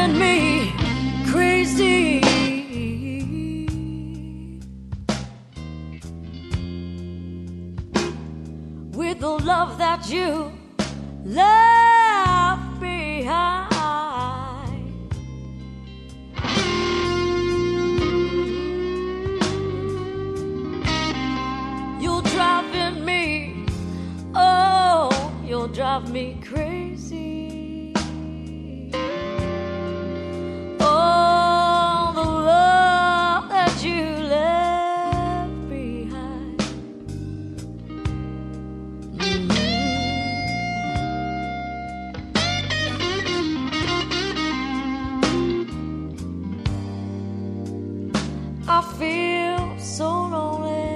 driving me crazy. With the love that you left behind. You're driving me, oh, you'll drive me crazy. Oh, the love that you left behind. I feel so lonely,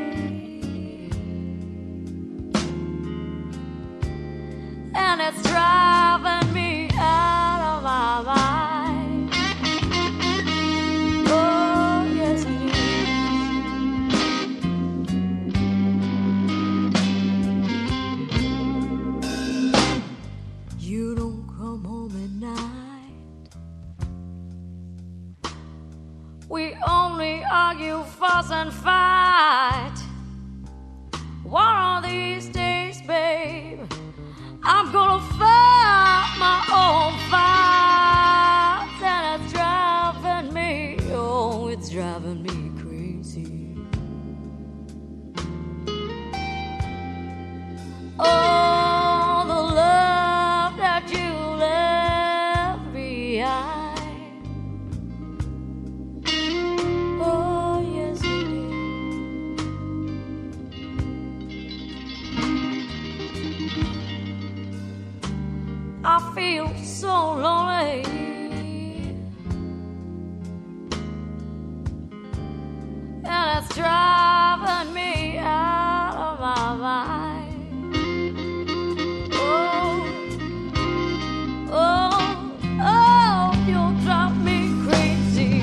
and it's driving me out of my mind. Oh, yes it is. You don't come home at night. We only argue, fuss and fight. One of these days, babe, I'm gonna fight my own fights, and it's driving me, oh, it's driving me crazy. Oh, the love that you left behind. Oh, yes it is. I feel so lonely, and it's driving me out of my mind. Oh, oh, oh, you'll drive me crazy.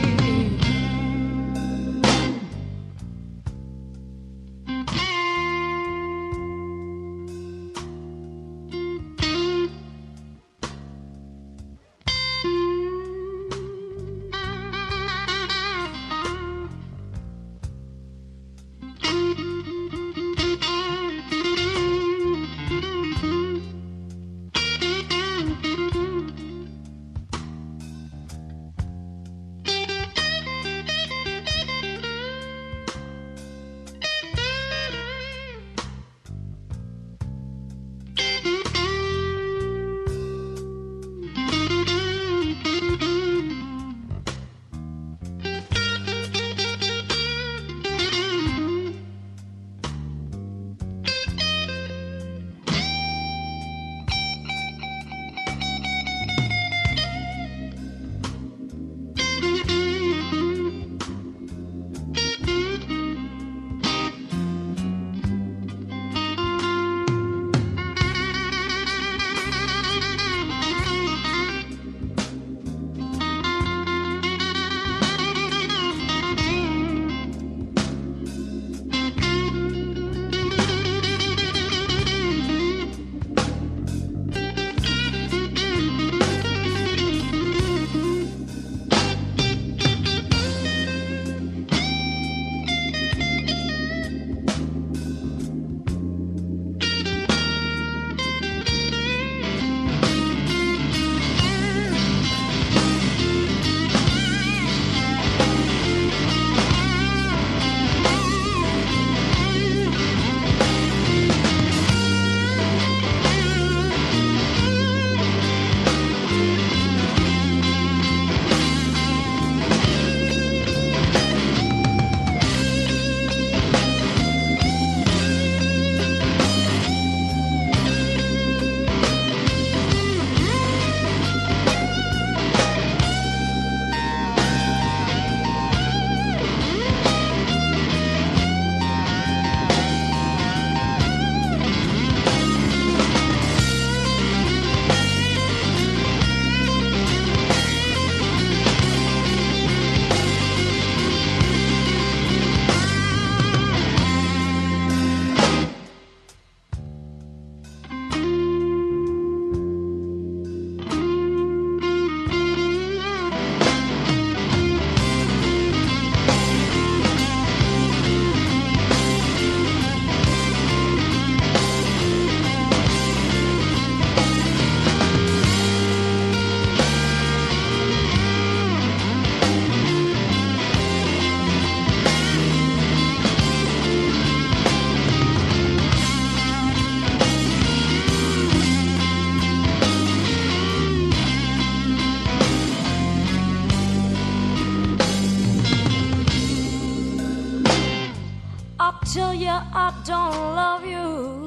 you I don't love you.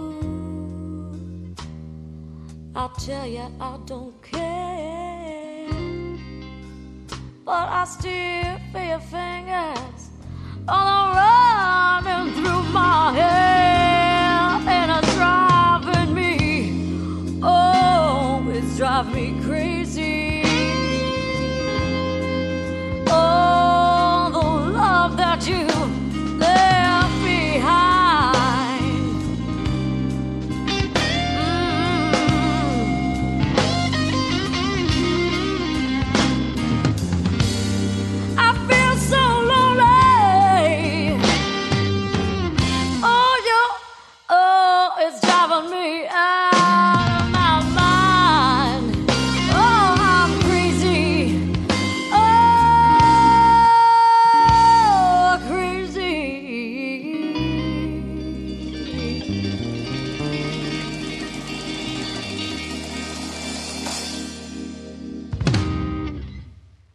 I tell you I don't care. But I still feel your fingers all running through my